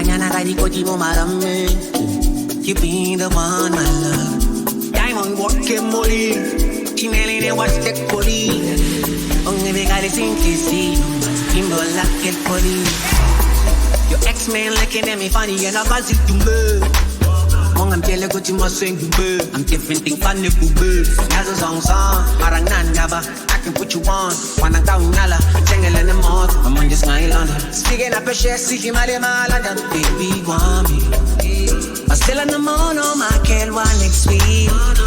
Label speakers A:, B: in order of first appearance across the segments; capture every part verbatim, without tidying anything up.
A: mañana caí contigo marame. You be the one, my love. Diamond walking molly. Chinelli ne watch the police. Only the guy is in kissy. Kimbo like it police. Your ex-man looking at me funny and I'm about to move. I'm telling you, you must sing the bird. I'm different, think funny for bird. As a song song, parang nandaba. I can put you on. Wanna down nala, jangle in the mouth. I'm on this night London. Speaking up a share, seeking my London. Baby, want me. But still in the morning, my kid want next week.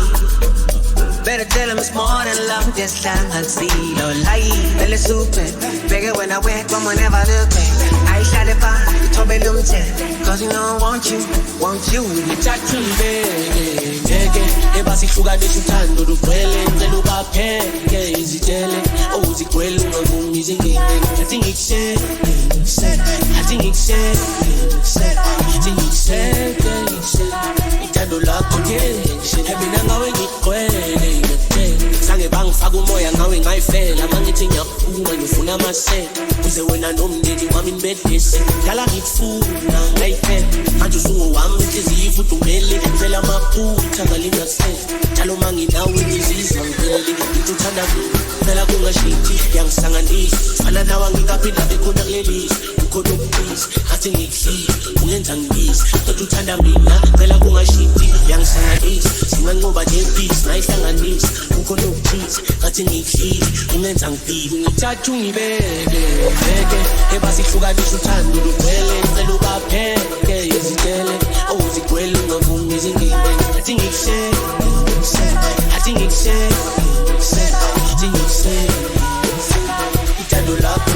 A: Better tell him it's more than love, just like I see. No lie, tell it super. Bigger when I wake, come whenever I look back. I shot it by, you told me them ten. Cause you know I want you, want you.
B: Nithathu ngibeke, ngeke ebasi hluka desithando luphele ngicela ubapheke izitele owuzigwele ungavumi izingeke athi ngikusheke athi ngikusheke athi ngikusheke ithando lakho ngeke mina ngawe ngigwele sange bangifaka umoya ngawe ngayifela mangithi ngiyaphuma ngifuna amasela uze wena nomndeni wami nibedese dala ngifuna ngayifela manje usungowami inhliziyo futhi umele ngifela amaphutha ngalingasela njalo manginawe ngizizwa ngiphelele ngikuthanda phela kungashintshi yangisanganisa fana nawe ngikaphinda bekhona kulelisi ukhona ukubiza athi ngikuhlisa ungenza ngibiza kodwa uthanda mina phela kungashintshi yangisanganisa singanqoba nempisi nayihlanganisa ukhona ukubiza athi ngikuhlisa ungenza ngibiza ngithatha ungibeke beke ebasihlukanisa uthando luphele ngicela ubapheke izitele owuzigwele ungavumi izingeke athi ngikusheke athi ngikusheke athi ngikusheke ithando lakho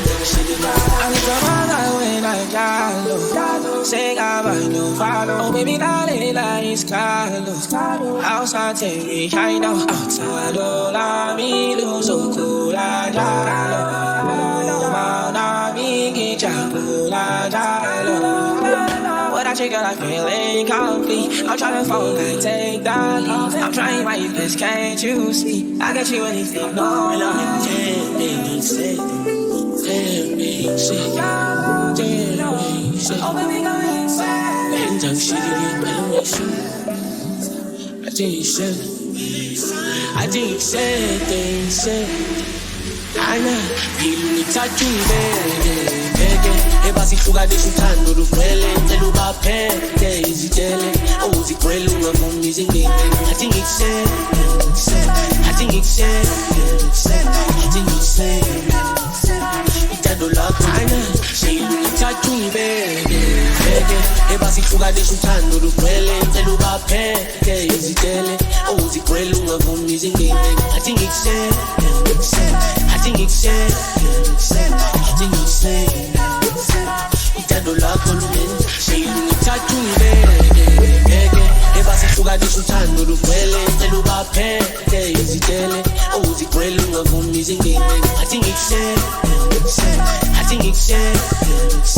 C: angizwakala wena njalo sekabano follow oh baby lalela isikhalo awusathengi shine now awuthando lami luzokhula njalo noma nami ngijabula njalo when I check it I feel incomplete I'm trying to phone and take the lead I'm trying my best can't you see I got you anything no
B: when I'm in baby say Tell me, say, tell me, say, oh baby, go inside. And I'm shitty, I think say, I think say, they say, Ana, you touch me, baby, baby. Ebasihluka desithando luphele, ngicela ubapheke izitele, owuzigwele ungavumi izingeke. I think it's say, I think it's say, I think it's say. Ithando lakho ngithatha ungibeke beke ebasihluka desithando luphele ngicela ubapheke izitele owuzigwele ungavumi izingeke athi ngikusheke athi ngikusheke athi ngikusheke ithando lakho ngithatha ungibeke beke ebasihluka desithando luphele ngicela ubapheke izitele owuzigwele ungavumi izingeke athi ngikusheke I think it's shit.